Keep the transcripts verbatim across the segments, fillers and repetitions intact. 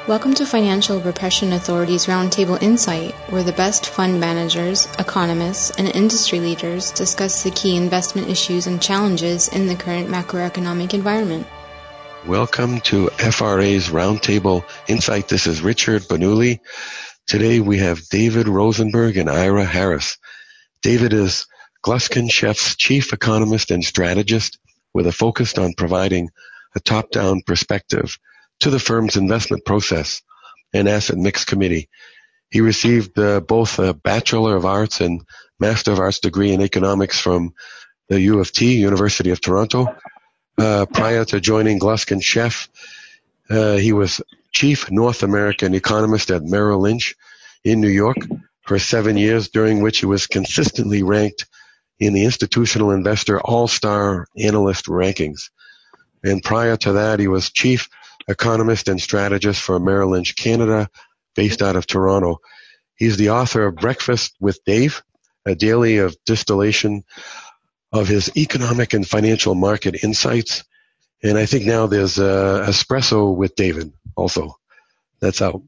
Welcome to Financial Repression Authority's Roundtable Insight, where the best fund managers, economists, and industry leaders discuss the key investment issues and challenges in the current macroeconomic environment. Welcome to F R A's Roundtable Insight. This is Richard Banuli. Today we have David Rosenberg and Ira Harris. David is Gluskin Sheff's chief economist and strategist with a focus on providing a top-down perspective to the firm's investment process and asset mix committee. He received uh, both a Bachelor of Arts and Master of Arts degree in economics from the U of T, University of Toronto. Uh, prior to joining Gluskin Sheff, uh, he was chief North American economist at Merrill Lynch in New York for seven years, during which he was consistently ranked in the Institutional Investor All-Star Analyst rankings. And prior to that, he was chief economist and strategist for Merrill Lynch Canada, based out of Toronto. He's the author of Breakfast with Dave, a daily of distillation of his economic and financial market insights. And I think now there's uh, Espresso with David also. That's out.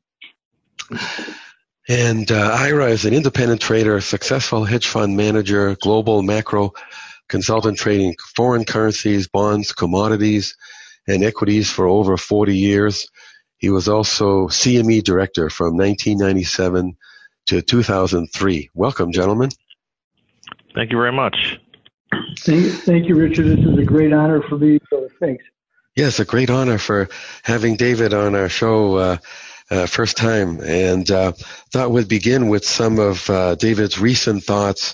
And uh, Ira is an independent trader, successful hedge fund manager, global macro consultant trading foreign currencies, bonds, commodities, and equities for over forty years. He was also C M E director from nineteen ninety-seven to two thousand three. Welcome, gentlemen. Thank you very much. Thank, thank you, Richard. This is a great honor for me, so thanks. Yes, a great honor for having David on our show uh, uh, first time. And uh, thought we'd begin with some of uh, David's recent thoughts.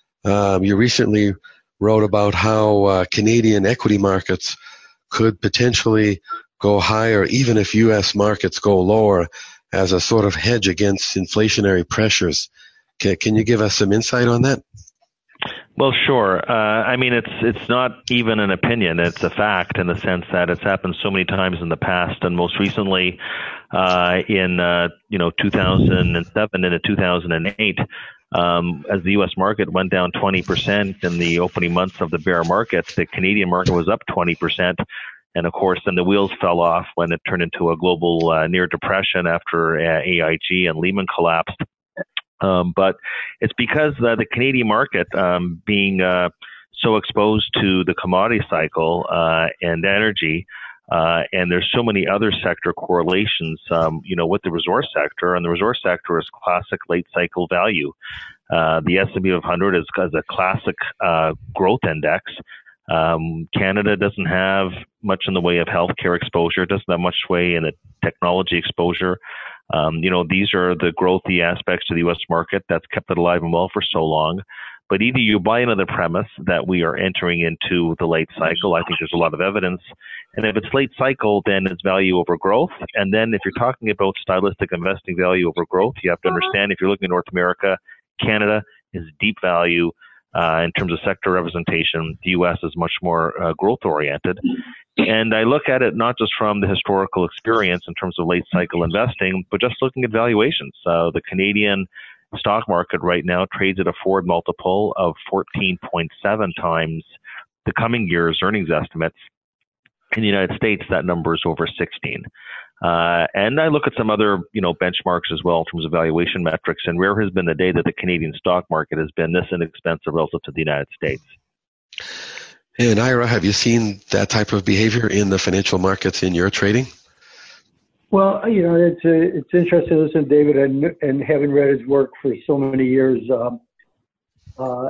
Um, you recently wrote about how uh, Canadian equity markets could potentially go higher even if U S markets go lower as a sort of hedge against inflationary pressures. Can, can you give us some insight on that? Well, sure. Uh, I mean, it's it's not even an opinion. It's a fact in the sense that it's happened so many times in the past, and most recently uh, in uh, you know two thousand seven and two thousand eight, um, as the U S market went down twenty percent in the opening months of the bear markets, the Canadian market was up twenty percent. And of course, then the wheels fell off when it turned into a global uh, near depression after uh, A I G and Lehman collapsed. Um, but it's because uh, the Canadian market, um, being uh, so exposed to the commodity cycle uh, and energy, uh, and there's so many other sector correlations, um, you know, with the resource sector, and the resource sector is classic late cycle value. Uh, the S and P five hundred is, is a classic uh, growth index. Um, Canada doesn't have much in the way of healthcare exposure, doesn't have much way in the technology exposure. Um, you know, these are the growthy aspects to the U S market that's kept it alive and well for so long. But either you buy into the premise that we are entering into the late cycle. I think there's a lot of evidence. And if it's late cycle, then it's value over growth. And then if you're talking about stylistic investing, value over growth, you have to understand if you're looking at North America, Canada is deep value. Uh, in terms of sector representation, the U S is much more uh, growth-oriented. And I look at it not just from the historical experience in terms of late cycle investing, but just looking at valuations. Uh, the Canadian stock market right now trades at a forward multiple of fourteen point seven times the coming year's earnings estimates. In the United States, that number is over sixteen. Uh, and I look at some other, you know, benchmarks as well in terms of valuation metrics, and rare has been the day that the Canadian stock market has been this inexpensive relative to the United States. And Ira, have you seen that type of behavior in the financial markets in your trading? Well, you know, it's uh, it's interesting to listen to David, and, and having read his work for so many years. Um, uh,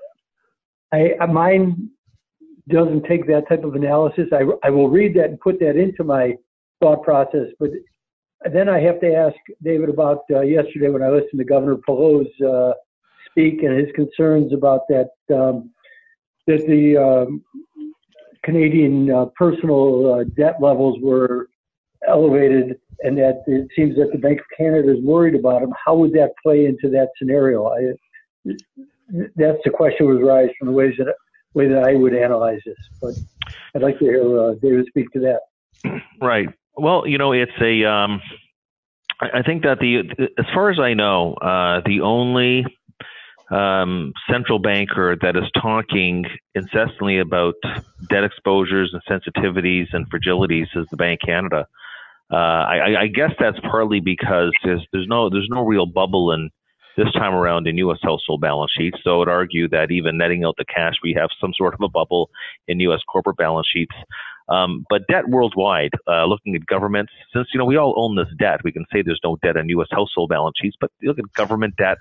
I mine doesn't take that type of analysis. I I will read that and put that into my thought process, but then I have to ask David about uh, yesterday when I listened to Governor Pallot's uh, speak and his concerns about that um, that the um, Canadian uh, personal uh, debt levels were elevated, and that it seems that the Bank of Canada is worried about them. How would that play into that scenario? I, that's the question was raised from the ways that way that I would analyze this. But I'd like to hear uh, David speak to that. Right. Well, you know, it's a, um, I think that the, as far as I know, uh, the only um, central banker that is talking incessantly about debt exposures and sensitivities and fragilities is the Bank of Canada. I, I guess that's partly because there's, there's no there's no real bubble in this time around in U S household balance sheets. So I would argue that even netting out the cash, we have some sort of a bubble in U S corporate balance sheets. Um, but debt worldwide, uh, looking at governments, since, you know, we all own this debt, we can say there's no debt in U S household balance sheets, but you look at government debt,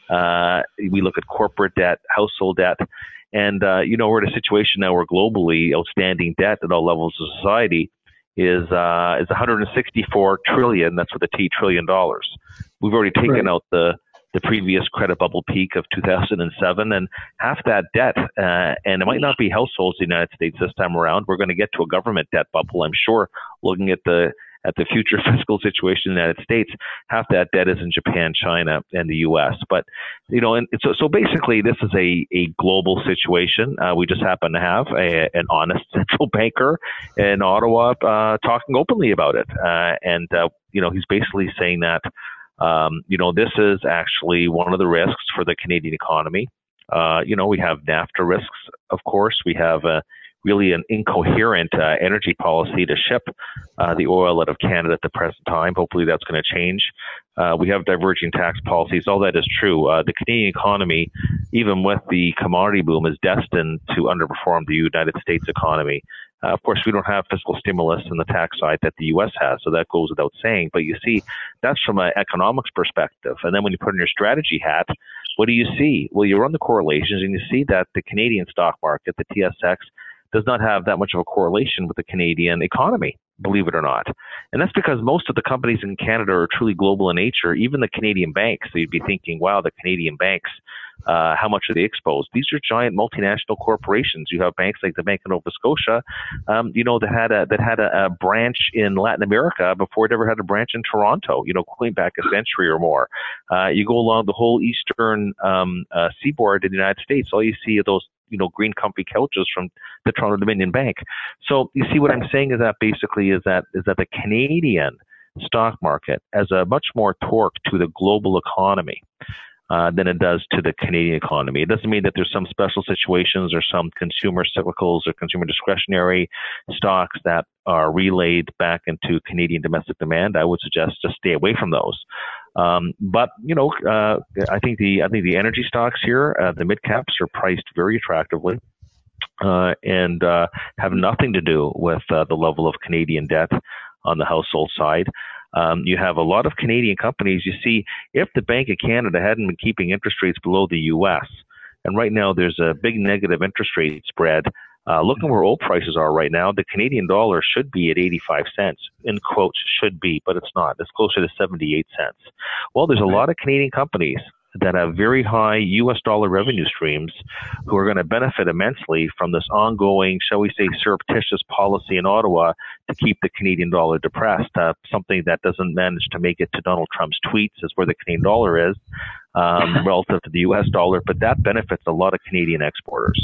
uh, we look at corporate debt, household debt, and, uh, you know, we're in a situation now where globally outstanding debt at all levels of society is, uh, is one hundred sixty-four trillion, that's with a T, trillion dollars. We've already taken right. out the, the previous credit bubble peak of two thousand seven, and half that debt, uh, and it might not be households in the United States this time around. We're going to get to a government debt bubble, I'm sure, looking at the at the future fiscal situation in the United States. Half that debt is in Japan, China, and the U S. But, you know, and so, so basically this is a, a global situation. Uh, we just happen to have a, an honest central banker in Ottawa uh, talking openly about it. Uh, and, uh, you know, he's basically saying that, Um, you know, this is actually one of the risks for the Canadian economy. Uh, you know, we have NAFTA risks, of course. We have uh, really an incoherent uh, energy policy to ship uh, the oil out of Canada at the present time. Hopefully that's going to change. Uh, we have diverging tax policies. All that is true. Uh, the Canadian economy, even with the commodity boom, is destined to underperform the United States economy. Uh, of course, we don't have fiscal stimulus on the tax side that the U S has, so that goes without saying. But you see, that's from an economics perspective. And then when you put on your strategy hat, what do you see? Well, you run the correlations, and you see that the Canadian stock market, the T S X, does not have that much of a correlation with the Canadian economy, believe it or not. And that's because most of the companies in Canada are truly global in nature, even the Canadian banks. So you'd be thinking, wow, the Canadian banks, uh, how much are they exposed? These are giant multinational corporations. You have banks like the Bank of Nova Scotia, um, you know, that had a, that had a, a branch in Latin America before it ever had a branch in Toronto, you know, going back a century or more. Uh, you go along the whole eastern um, uh, seaboard in the United States, all you see are those, you know, green comfy couches from the Toronto Dominion Bank. So you see what I'm saying is that basically is that is that the Canadian stock market has a much more torque to the global economy uh, than it does to the Canadian economy. It doesn't mean that there's some special situations or some consumer cyclicals or consumer discretionary stocks that are relayed back into Canadian domestic demand. I would suggest just stay away from those. Um, but you know, uh, I think the I think the energy stocks here, uh, the mid caps, are priced very attractively, uh, and uh, have nothing to do with uh, the level of Canadian debt on the household side. Um, you have a lot of Canadian companies. You see, if the Bank of Canada hadn't been keeping interest rates below the U S, and right now there's a big negative interest rate spread. Uh, looking where oil prices are right now, the Canadian dollar should be at eighty-five cents, in quotes, should be, but it's not. It's closer to seventy-eight cents. Well, there's a lot of Canadian companies that have very high U S dollar revenue streams who are going to benefit immensely from this ongoing, shall we say, surreptitious policy in Ottawa to keep the Canadian dollar depressed. Uh, something that doesn't manage to make it to Donald Trump's tweets is where the Canadian dollar is um, relative to the U S dollar, but that benefits a lot of Canadian exporters.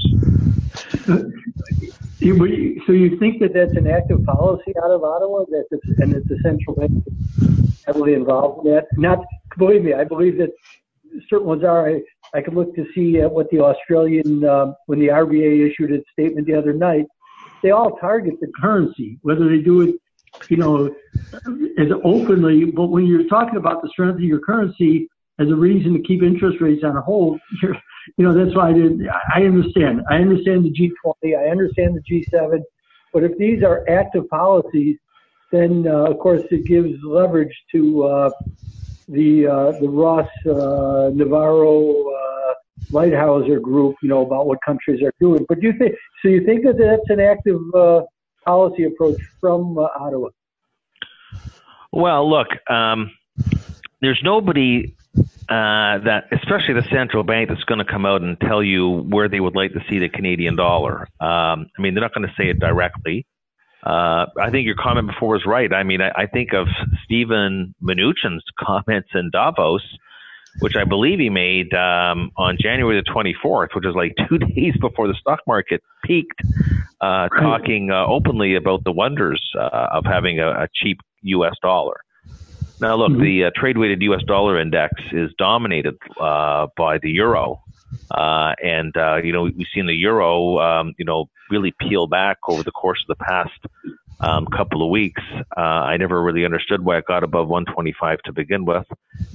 So you think that that's an active policy out of Ottawa, that it's, and that the central bank is heavily involved in that? Not, believe me, I believe that certain ones are. I, I could look to see uh, what the Australian, uh, when the R B A issued its statement the other night, they all target the currency, whether they do it, you know, as openly. But when you're talking about the strength of your currency as a reason to keep interest rates on hold, you're, you know, that's why I did. I understand. I understand the G twenty. I understand the G seven. But if these are active policies, then uh, of course it gives leverage to uh, the uh, the Ross uh, Navarro uh, Lighthouser group, you know, about what countries are doing. But do you think so? You think that that's an active uh, policy approach from uh, Ottawa? Well, look, um, there's nobody. Uh, that, especially the central bank, that's going to come out and tell you where they would like to see the Canadian dollar. Um, I mean, they're not going to say it directly. Uh, I think your comment before was right. I mean, I, I think of Steven Mnuchin's comments in Davos, which I believe he made um, on January the twenty-fourth, which is like two days before the stock market peaked, uh, talking uh, openly about the wonders uh, of having a, a cheap U S dollar. Now, look, mm-hmm. the uh, trade-weighted U S dollar index is dominated uh, by the euro. Uh, and, uh, you know, we've seen the euro, um, you know, really peel back over the course of the past um, couple of weeks. Uh, I never really understood why it got above one twenty-five to begin with.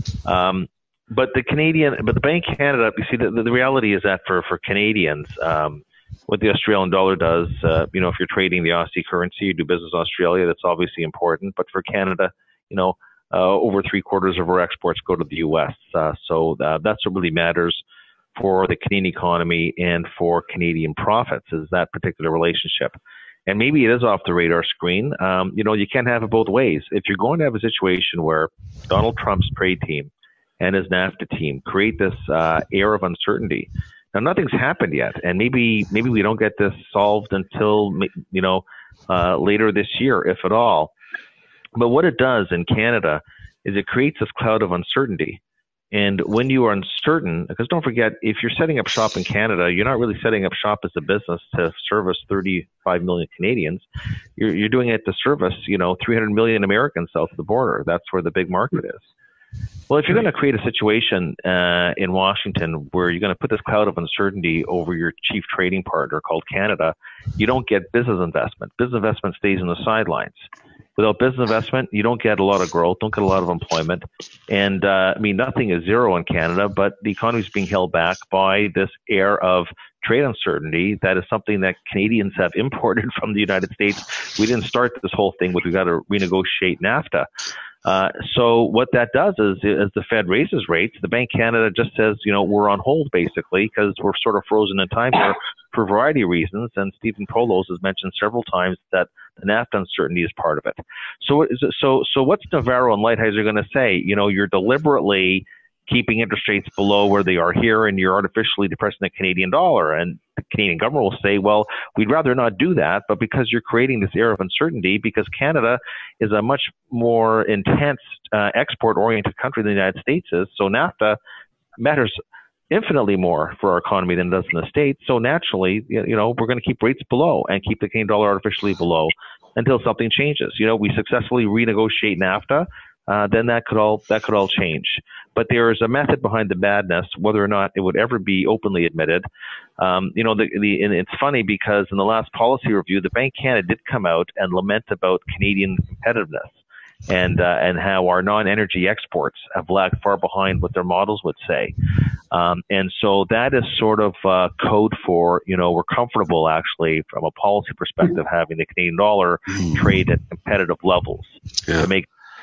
Um, but the Canadian, but the Bank of Canada, you see, the, the reality is that for, for Canadians, um, what the Australian dollar does, uh, you know, if you're trading the Aussie currency, you do business in Australia, that's obviously important. But for Canada, you know, uh, over three quarters of our exports go to the U S. Uh, so uh, that's what really matters for the Canadian economy and for Canadian profits, is that particular relationship. And maybe it is off the radar screen. Um, you know, you can't have it both ways. If you're going to have a situation where Donald Trump's trade team and his NAFTA team create this uh, air of uncertainty, now nothing's happened yet, and maybe maybe we don't get this solved until you know uh, later this year, if at all. But what it does in Canada is it creates this cloud of uncertainty. And when you are uncertain, because don't forget, if you're setting up shop in Canada, you're not really setting up shop as a business to service thirty-five million Canadians. You're, you're doing it to service, you know, three hundred million Americans south of the border. That's where the big market is. Well, if you're going to create a situation uh, in Washington where you're going to put this cloud of uncertainty over your chief trading partner called Canada, you don't get business investment. Business investment stays on the sidelines. Without business investment, you don't get a lot of growth, don't get a lot of employment. And, uh, I mean, nothing is zero in Canada, but the economy is being held back by this air of trade uncertainty. That is something that Canadians have imported from the United States. We didn't start this whole thing with, we've got to renegotiate NAFTA. Uh, so what that does is, as the Fed raises rates, the Bank of Canada just says, you know, we're on hold basically because we're sort of frozen in time here for a variety of reasons. And Stephen Poloz has mentioned several times that the NAFTA uncertainty is part of it. So, so, so what's Navarro and Lighthizer going to say? You know, you're deliberately keeping interest rates below where they are here, and you're artificially depressing the Canadian dollar. And the Canadian government will say, well, we'd rather not do that, but because you're creating this air of uncertainty, because Canada is a much more intense uh, export-oriented country than the United States is, so NAFTA matters infinitely more for our economy than it does in the States. So naturally, you know, we're going to keep rates below and keep the Canadian dollar artificially below until something changes. You know, we successfully renegotiate NAFTA, uh, then that could all that could all change. But there is a method behind the madness, whether or not it would ever be openly admitted. Um, you know, the, the, and it's funny because in the last policy review, the Bank of Canada did come out and lament about Canadian competitiveness and uh, and how our non-energy exports have lagged far behind what their models would say. Um, and so that is sort of uh, code for, you know, we're comfortable actually from a policy perspective having the Canadian dollar trade at competitive levels yeah. to make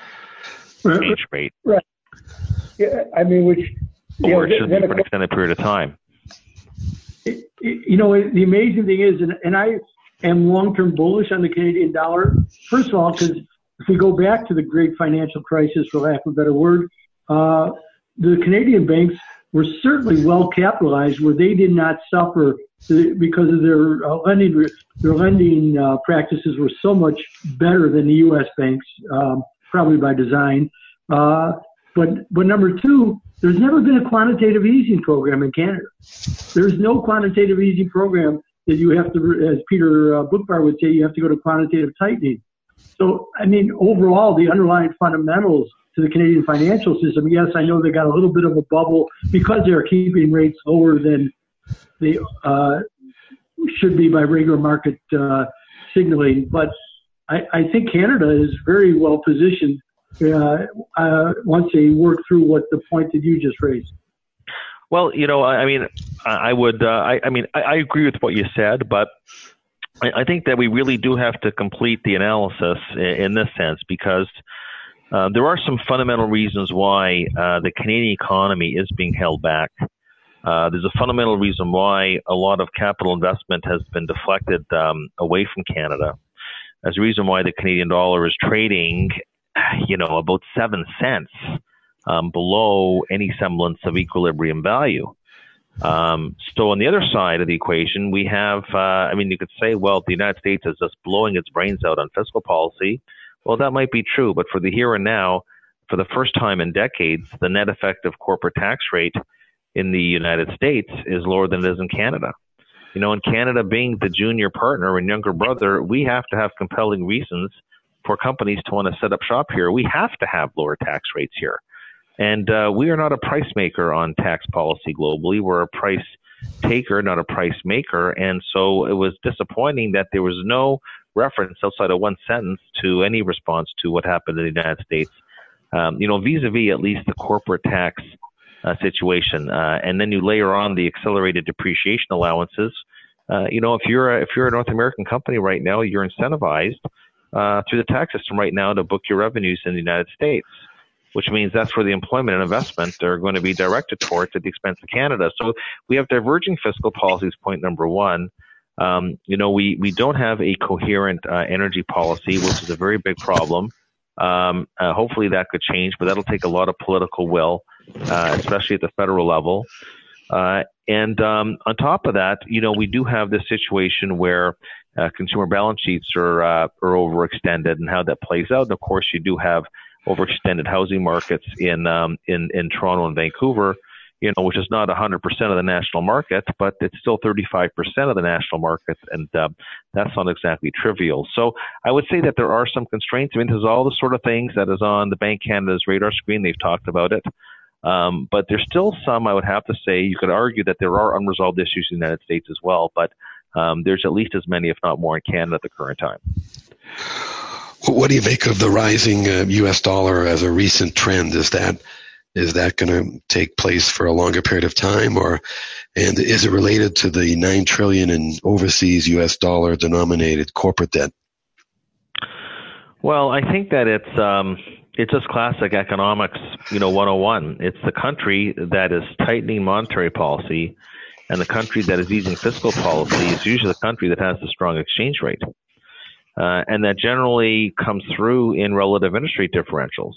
exchange rate. Right. Yeah, I mean, which or know, it should be for an extended period of time. It, it, you know, the amazing thing is, and, and I am long-term bullish on the Canadian dollar. First of all, because if we go back to the great financial crisis, for lack of a better word, uh, the Canadian banks were certainly well capitalized, where they did not suffer because of their uh, lending. Their lending uh, practices were so much better than the U S banks, um, probably by design. Uh, But but number two, there's never been a quantitative easing program in Canada. There's no quantitative easing program that you have to, as Peter uh, Bookbar would say, you have to go to quantitative tightening. So, I mean, overall, the underlying fundamentals to the Canadian financial system, yes, I know they got a little bit of a bubble because they're keeping rates lower than they uh, should be by regular market uh, signaling. But I, I think Canada is very well positioned Uh, uh, once they work through what the point that you just raised. Well, you know, I mean, I would, uh, I, I mean, I, I agree with what you said, but I, I think that we really do have to complete the analysis in, in this sense, because uh, there are some fundamental reasons why uh, the Canadian economy is being held back. Uh, there's a fundamental reason why a lot of capital investment has been deflected um, away from Canada. There's a reason why the Canadian dollar is trading, you know, about seven cents um, below any semblance of equilibrium value. Um, so on the other side of the equation, we have, uh, I mean, you could say, well, the United States is just blowing its brains out on fiscal policy. Well, that might be true, but for the here and now, for the first time in decades, the net effective corporate tax rate in the United States is lower than it is in Canada. You know, in Canada, being the junior partner and younger brother, we have to have compelling reasons for companies to want to set up shop here. We have to have lower tax rates here. And uh, we are not a price maker on tax policy globally. We're a price taker, not a price maker. And so it was disappointing that there was no reference outside of one sentence to any response to what happened in the United States. Um, you know, vis-a-vis at least the corporate tax uh, situation, uh, and then you layer on the accelerated depreciation allowances. Uh, you know, if you're a, if you're a North American company right now, you're incentivized uh, through the tax system right now to book your revenues in the United States, which means that's where the employment and investment are going to be directed towards at the expense of Canada. So we have diverging fiscal policies, point number one. Um, you know, we, we don't have a coherent uh, energy policy, which is a very big problem. Um, uh, hopefully that could change, but that'll take a lot of political will, uh, especially at the federal level. Uh, and um, on top of that, you know, we do have this situation where uh, consumer balance sheets are, uh, are overextended, and how that plays out. And of course, you do have overextended housing markets in um, in in Toronto and Vancouver, you know, which is not one hundred percent of the national market, but it's still thirty-five percent of the national market, and uh, that's not exactly trivial. So I would say that there are some constraints. I mean, there's all the sort of things that is on the Bank Canada's radar screen. They've talked about it. Um, but there's still some, I would have to say, you could argue that there are unresolved issues in the United States as well, but um, there's at least as many, if not more, in Canada at the current time. What do you make of the rising uh, U S dollar as a recent trend? Is that is that going to take place for a longer period of time, or and is it related to the nine trillion in overseas U S dollar denominated corporate debt? Well, I think that it's um, it's just classic economics, you know, one oh one. It's the country that is tightening monetary policy, and the country that is easing fiscal policy is usually the country that has the strong exchange rate. Uh, and that generally comes through in relative interest rate differentials.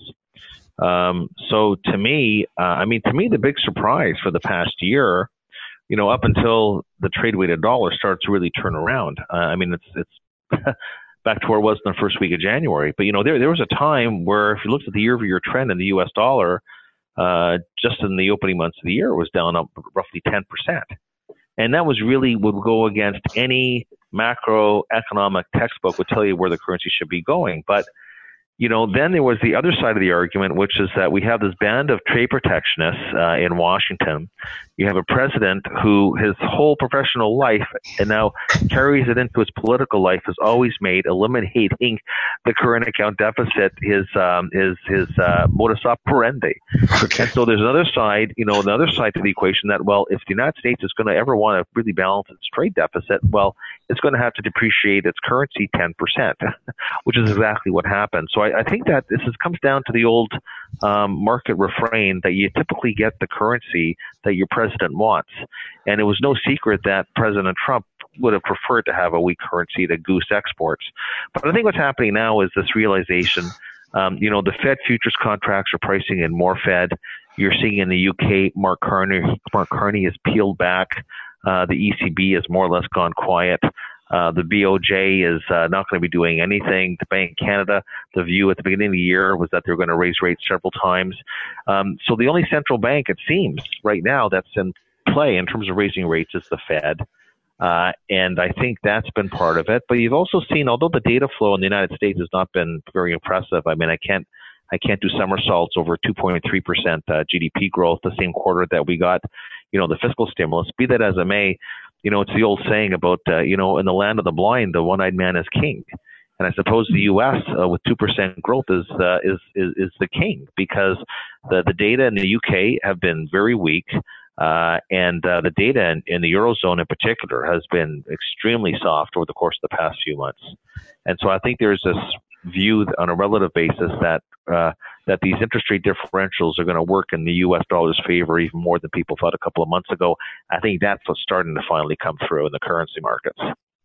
Um, so to me, uh, I mean, to me, the big surprise for the past year, you know, up until the trade-weighted dollar starts to really turn around. Uh, I mean, it's it's back to where it was in the first week of January. But, you know, there there was a time where if you looked at the year-over-year trend in the U S dollar, uh, just in the opening months of the year, it was down up roughly ten percent. And that was really would go against any macroeconomic textbook would tell you where the currency should be going. But, you know, then there was the other side of the argument, which is that we have this band of trade protectionists uh, in Washington. You have a president who his whole professional life and now carries it into his political life has always made eliminating the current account deficit his um, his his uh, modus operandi. Okay. And so there's another side, you know, another side to the equation that, well, if the United States is going to ever want to really balance its trade deficit, well, it's going to have to depreciate its currency ten percent, which is exactly what happened. So I, I think that this is, comes down to the old um, market refrain that you typically get the currency that your president wants. And it was no secret that President Trump would have preferred to have a weak currency to goose exports. But I think what's happening now is this realization, um, you know, the Fed futures contracts are pricing in more Fed. You're seeing in the U K, Mark Carney, Mark Carney has peeled back. Uh, the E C B has more or less gone quiet. Uh, the B O J is uh, not going to be doing anything. The Bank of Canada, the view at the beginning of the year was that they're going to raise rates several times. Um, so the only central bank, it seems, right now that's in play in terms of raising rates is the Fed. Uh, and I think that's been part of it. But you've also seen, although the data flow in the United States has not been very impressive, I mean, I can't I can't do somersaults over two point three percent uh, G D P growth the same quarter that we got, you know, the fiscal stimulus. Be that as it may, you know, it's the old saying about, uh, you know, in the land of the blind, the one-eyed man is king. And I suppose the U S uh, with two percent growth is, uh, is is is the king, because the, the data in the U K have been very weak. Uh, and uh, the data in, in the Eurozone in particular has been extremely soft over the course of the past few months. And so I think there's this view on a relative basis that uh, that these interest rate differentials are going to work in the U S dollar's favor even more than people thought a couple of months ago. I think that's what's starting to finally come through in the currency markets.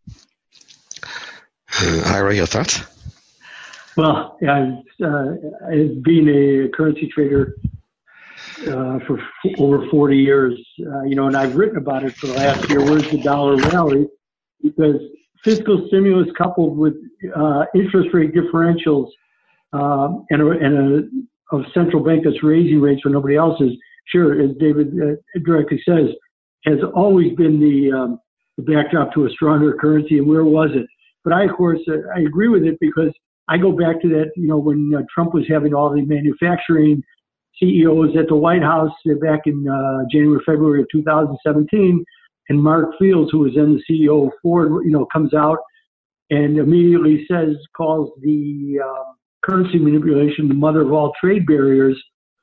Uh, Ira, your thoughts? Well, yeah, uh, as being a currency trader uh, for f- over forty years, uh, you know, and I've written about it for the last year. Where's the dollar rally? Because fiscal stimulus coupled with uh, interest rate differentials um, and, a, and a, a central bank that's raising rates when nobody else is, sure, as David uh, directly says, has always been the, um, the backdrop to a stronger currency. And where was it? But I, of course, uh, I agree with it because I go back to that, you know, when uh, Trump was having all the manufacturing C E Os at the White House uh, back in uh, January, February of two thousand seventeen, and Mark Fields, who was then the C E O of Ford, you know, comes out and immediately says, calls the uh, currency manipulation the mother of all trade barriers.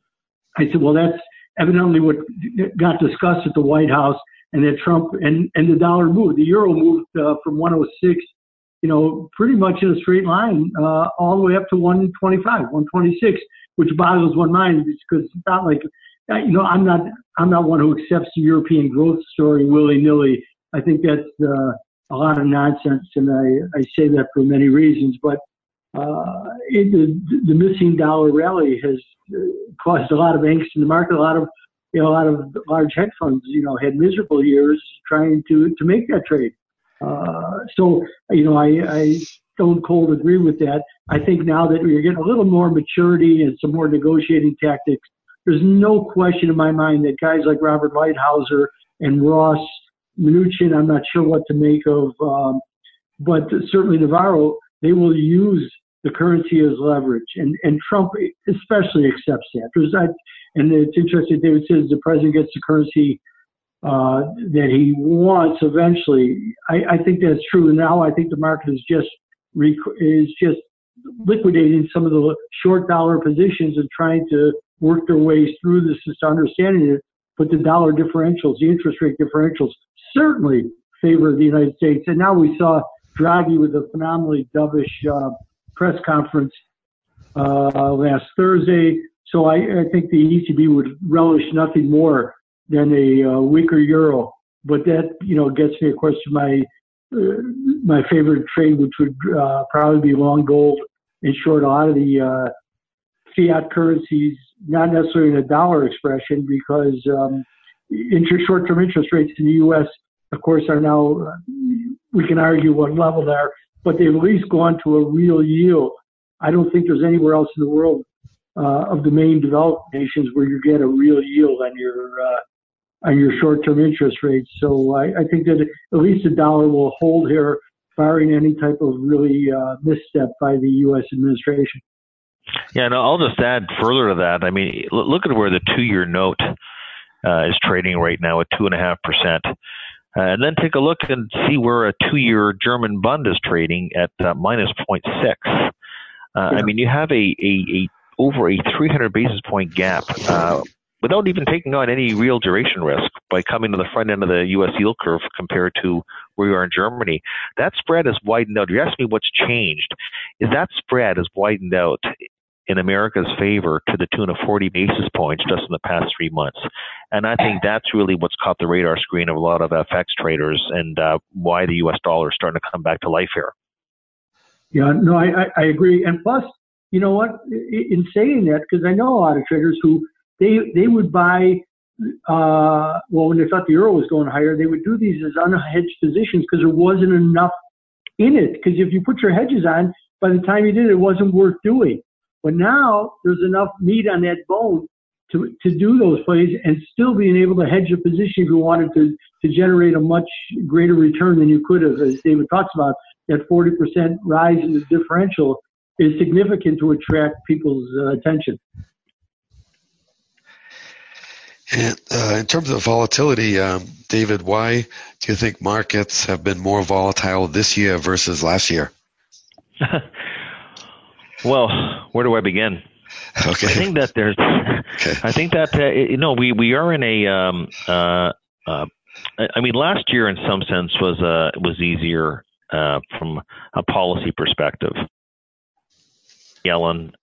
I said, well, that's evidently what got discussed at the White House, and that Trump and, and the dollar moved. The euro moved uh, from one oh six, you know, pretty much in a straight line, uh, all the way up to one twenty-five, one twenty-six, which boggles one mind because it's not like, you know, I'm not, I'm not one who accepts the European growth story willy-nilly. I think that's uh, a lot of nonsense, and I, I say that for many reasons. But uh, it, the, the missing dollar rally has caused a lot of angst in the market. A lot of, you know, a lot of large hedge funds, you know, had miserable years trying to to make that trade. Uh, so, you know, I, I don't cold agree with that. I think now that we're getting a little more maturity and some more negotiating tactics, there's no question in my mind that guys like Robert Lighthizer and Ross Mnuchin, I'm not sure what to make of, um, but certainly Navarro, they will use the currency as leverage. And, and Trump especially accepts that. There's that. And it's interesting, David says the president gets the currency uh, that he wants eventually. I, I think that's true. And now I think the market is just rec- is just liquidating some of the short dollar positions and trying to work their ways through this to understanding it. But the dollar differentials, the interest rate differentials, certainly favor the United States. And now we saw Draghi with a phenomenally dovish uh, press conference uh, last Thursday. So I, I think the E C B would relish nothing more than a uh, weaker euro. But that, you know, gets me, of course, to my uh, my favorite trade, which would uh, probably be long gold and short a lot of the uh, fiat currencies, not necessarily in a dollar expression, because um, interest, short-term interest rates in the U S, of course, are now, uh, we can argue what level they are, but they've at least gone to a real yield. I don't think there's anywhere else in the world uh, of the main developed nations where you get a real yield on your uh, on your short-term interest rates. So I, I think that at least the dollar will hold here, barring any type of really uh, misstep by the U S administration. Yeah, no, I'll just add further to that. I mean, look at where the two-year note uh, is trading right now at two and a half percent, and then take a look and see where a two-year German Bund is trading at uh, minus zero point six. Uh, yeah. I mean, you have a, a, a over a three hundred basis point gap uh, without even taking on any real duration risk by coming to the front end of the U S yield curve compared to where you are in Germany. That spread has widened out. You asked me what's changed. Is that spread has widened out in America's favor to the tune of forty basis points just in the past three months. And I think that's really what's caught the radar screen of a lot of F X traders and uh, why the U S dollar is starting to come back to life here. Yeah, no, I, I agree. And plus, you know what, in saying that, because I know a lot of traders who they they would buy, uh, well, when they thought the euro was going higher, they would do these as unhedged positions because there wasn't enough in it. Because if you put your hedges on, by the time you did it, it wasn't worth doing. But now there's enough meat on that bone to, to do those plays and still being able to hedge a position if you wanted to, to generate a much greater return than you could have. As David talks about, that forty percent rise in the differential is significant to attract people's uh, attention. And, uh, in terms of volatility, um, David, why do you think markets have been more volatile this year versus last year? Well, where do I begin? Okay. I think that there's, okay. I think that, uh, you know, we, we are in a, um, uh, uh, I mean, last year in some sense was, uh, was easier, uh, from a policy perspective. Yellen,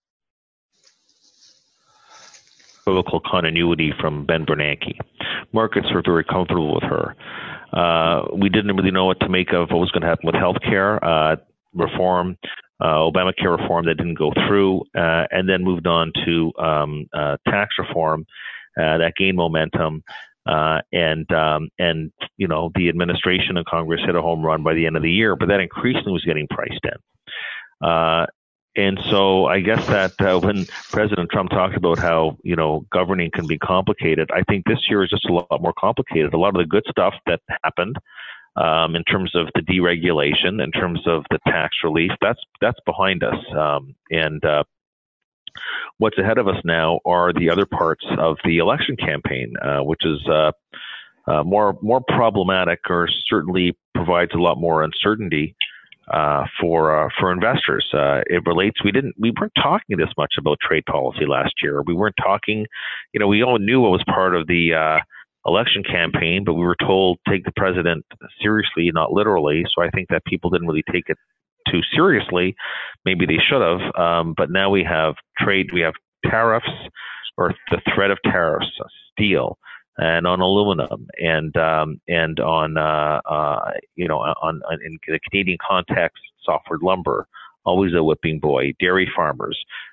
political continuity from Ben Bernanke. Markets were very comfortable with her. Uh, we didn't really know what to make of what was going to happen with healthcare, uh, reform, Uh, Obamacare reform that didn't go through, uh, and then moved on to um, uh, tax reform uh, that gained momentum, uh, and um, and you know the administration and Congress hit a home run by the end of the year, but that increasingly was getting priced in. Uh, and so I guess that uh, when President Trump talked about how you know governing can be complicated, I think this year is just a lot more complicated. A lot of the good stuff that happened. Um, in terms of the deregulation, in terms of the tax relief, that's that's behind us. Um, and uh, what's ahead of us now are the other parts of the election campaign, uh, which is uh, uh, more more problematic, or certainly provides a lot more uncertainty uh, for uh, for investors. Uh, it relates. We didn't. We weren't talking this much about trade policy last year. We weren't talking. You know, we all knew what was part of the uh, election campaign, but we were told take the president seriously, not literally. So I think that people didn't really take it too seriously. Maybe they should have. Um, but now we have trade. We have tariffs, or the threat of tariffs, steel, and on aluminum, and um, and on uh, uh, you know on, on in the Canadian context, softwood lumber, always a whipping boy. Dairy farmers,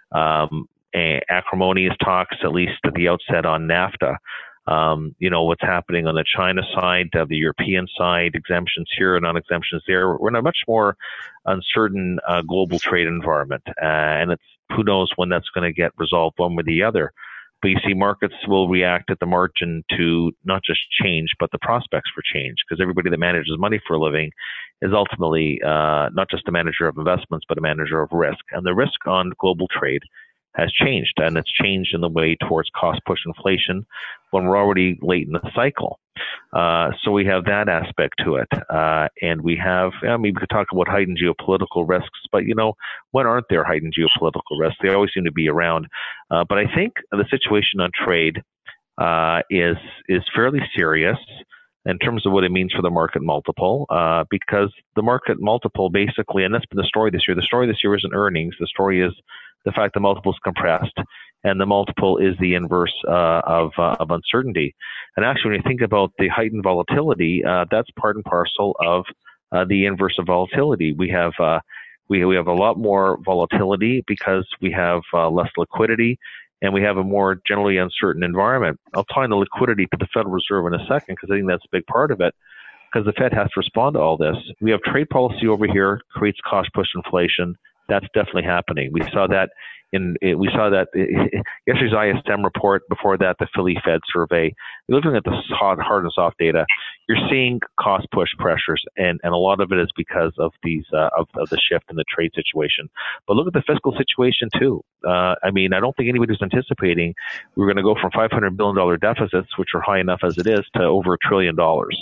um, acrimonious talks, at least at the outset, on NAFTA. Um, you know what's happening on the China side, uh, the European side, exemptions here, non-exemptions there. We're in a much more uncertain uh, global trade environment, uh, and it's who knows when that's going to get resolved one way or the other. But you see markets will react at the margin to not just change, but the prospects for change, because everybody that manages money for a living is ultimately uh, not just a manager of investments, but a manager of risk. And the risk on global trade has changed, and it's changed in the way towards cost-push inflation when we're already late in the cycle. Uh, so we have that aspect to it. Uh, and we have, I mean, we could talk about heightened geopolitical risks, but, you know, when aren't there heightened geopolitical risks? They always seem to be around. Uh, but I think the situation on trade uh, is is fairly serious in terms of what it means for the market multiple, uh, because the market multiple basically, and that's been the story this year, the story this year isn't earnings, the story is the fact the multiple is compressed, and the multiple is the inverse uh, of uh, of uncertainty. And actually, when you think about the heightened volatility, uh, that's part and parcel of uh, the inverse of volatility. We have uh, we we have a lot more volatility because we have uh, less liquidity, and we have a more generally uncertain environment. I'll tie in the liquidity to the Federal Reserve in a second, because I think that's a big part of it, because the Fed has to respond to all this. We have trade policy over here, creates cost-push inflation. That's definitely happening. We saw that in we saw that yesterday's I S M report. Before that, the Philly Fed survey. You're looking at the hard, hard and soft data. You're seeing cost push pressures, and, and a lot of it is because of these uh, of, of the shift in the trade situation. But look at the fiscal situation too. Uh, I mean, I don't think anybody was anticipating we were going to go from five hundred billion dollars deficits, which are high enough as it is, to over a trillion dollars.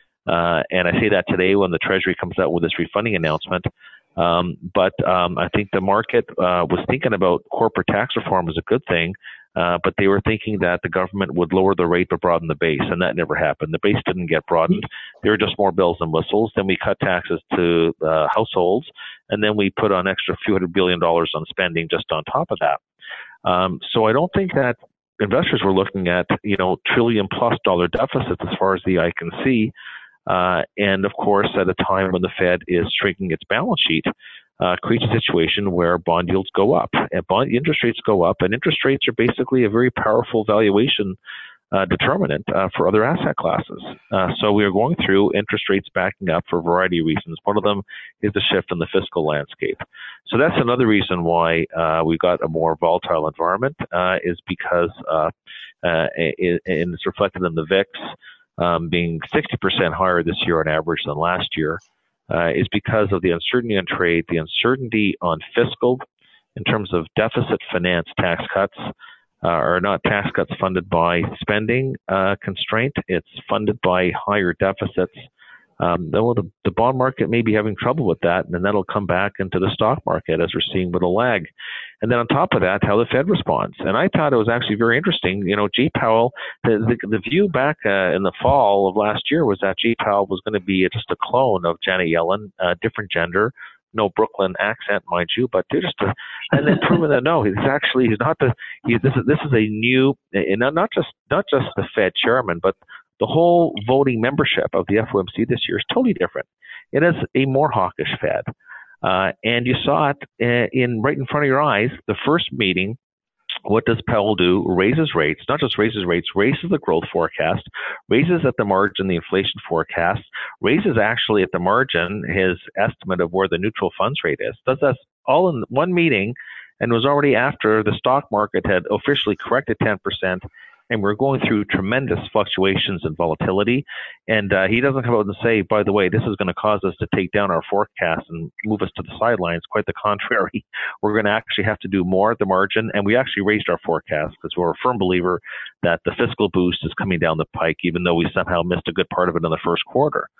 Uh, and I say that today when the Treasury comes out with this refunding announcement. Um, but um, I think the market uh, was thinking about corporate tax reform as a good thing, uh, but they were thinking that the government would lower the rate but broaden the base, and that never happened. The base didn't get broadened. There were just more bells and whistles. Then we cut taxes to uh, households, and then we put on extra few hundred billion dollars on spending just on top of that. Um, so I don't think that investors were looking at, you know, trillion plus dollar deficits as far as the eye can see. Uh, and of course, at a time when the Fed is shrinking its balance sheet, uh, creates a situation where bond yields go up, and bond interest rates go up, and interest rates are basically a very powerful valuation uh, determinant uh, for other asset classes. Uh, so we are going through interest rates backing up for a variety of reasons. One of them is the shift in the fiscal landscape. So that's another reason why uh, we've got a more volatile environment, uh, is because, uh, uh, it, and it's reflected in the V I X. Um, being sixty percent higher this year on average than last year, uh, is because of the uncertainty on trade, the uncertainty on fiscal in terms of deficit finance tax cuts, uh, are not tax cuts funded by spending uh, constraint. It's funded by higher deficits. Um, though the, the bond market may be having trouble with that, and then that'll come back into the stock market, as we're seeing with a lag. And then on top of that, how the Fed responds. And I thought it was actually very interesting. You know, Jay Powell, the, the, the view back uh, in the fall of last year was that Jay Powell was going to be just a clone of Janet Yellen, uh, different gender, no Brooklyn accent, mind you, but they're just, a, and then proving that no, he's actually, he's not the, he, this is, this is a new, and not just, not just the Fed chairman, but the whole voting membership of the F O M C this year is totally different. It is a more hawkish Fed. Uh, and you saw it in, in right in front of your eyes. The first meeting, what does Powell do? Raises rates, not just raises rates, raises the growth forecast, raises at the margin the inflation forecast, raises actually at the margin his estimate of where the neutral funds rate is. Does that all in one meeting, and was already after the stock market had officially corrected ten percent. And we're going through tremendous fluctuations and volatility. And uh, he doesn't come out and say, by the way, this is going to cause us to take down our forecast and move us to the sidelines. Quite the contrary. We're going to actually have to do more at the margin. And we actually raised our forecast because we're a firm believer that the fiscal boost is coming down the pike, even though we somehow missed a good part of it in the first quarter.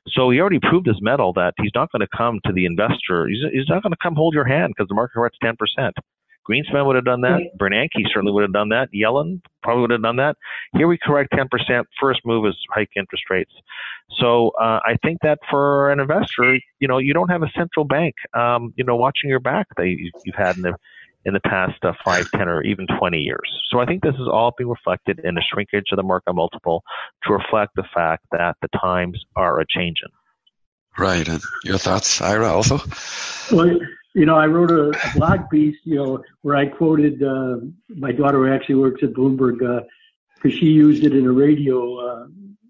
So he already proved his mettle that he's not going to come to the investor. He's, he's not going to come hold your hand because the market corrects ten percent. Greenspan would have done that. Bernanke certainly would have done that. Yellen probably would have done that. Here we correct ten percent. First move is hike interest rates. So uh, I think that for an investor, you know, you don't have a central bank, um, you know, watching your back that you've had in the in the past uh, five, ten, or even twenty years. So I think this is all being reflected in the shrinkage of the market multiple to reflect the fact that the times are a-changing. Right. And your thoughts, Ira, also? Well, you know, I wrote a, a blog piece, you know, where I quoted uh, my daughter who actually works at Bloomberg because uh, she used it in a radio uh,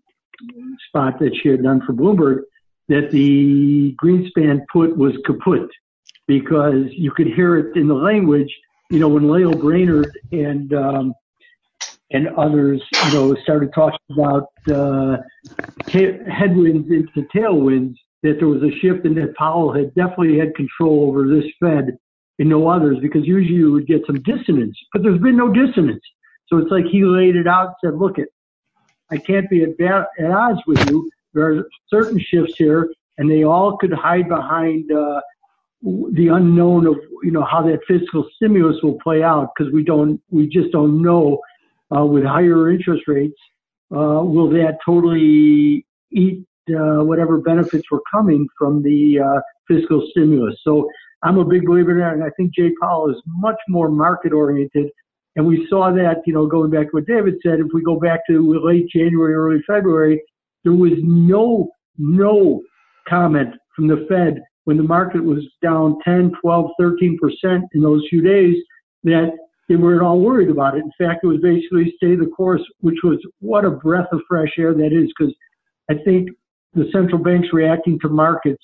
spot that she had done for Bloomberg, that the Greenspan put was kaput, because you could hear it in the language, you know, when Lael Brainerd and um, and others, you know, started talking about uh, ta- headwinds into tailwinds, that there was a shift and that Powell had definitely had control over this Fed and no others, because usually you would get some dissonance, but there's been no dissonance. So it's like he laid it out and said, look, it, I can't be at, ba- at odds with you. There are certain shifts here, and they all could hide behind uh, the unknown of, you know, how that fiscal stimulus will play out, because we don't, we just don't know uh, with higher interest rates, uh, will that totally eat uh, whatever benefits were coming from the uh, fiscal stimulus. So I'm a big believer in that, and I think Jay Powell is much more market oriented. And we saw that, you know, going back to what David said, if we go back to late January, early February, there was no, no comment from the Fed when the market was down ten, twelve, thirteen percent in those few days that they weren't all worried about it. In fact, it was basically stay the course, which was what a breath of fresh air that is, because I think the central banks reacting to markets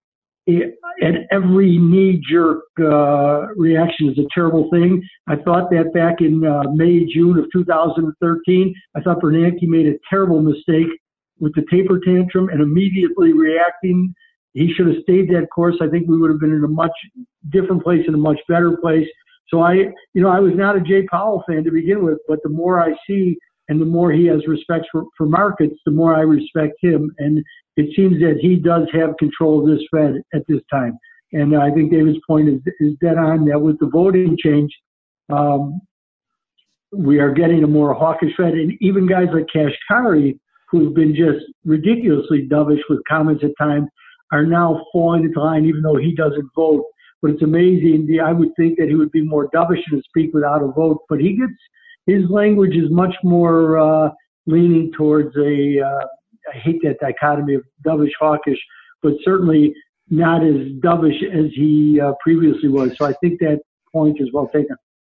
at every knee-jerk uh, reaction is a terrible thing. I thought that back in uh, May, June of two thousand thirteen, I thought Bernanke made a terrible mistake with the taper tantrum and immediately reacting. He should have stayed that course. I think we would have been in a much different place, in a much better place. So I, you know, I was not a Jay Powell fan to begin with, but the more I see and the more he has respect for, for markets, the more I respect him. And it seems that he does have control of this Fed at this time. And I think David's point is, is dead on, that with the voting change, um, we are getting a more hawkish Fed. And even guys like Kashkari, who've been just ridiculously dovish with comments at times, are now falling into line, even though he doesn't vote. But it's amazing. I would think that he would be more dovish to speak without a vote. But he gets, his language is much more uh, leaning towards a, uh, I hate that dichotomy of dovish, hawkish, but certainly not as dovish as he uh, previously was. So I think that point is well taken.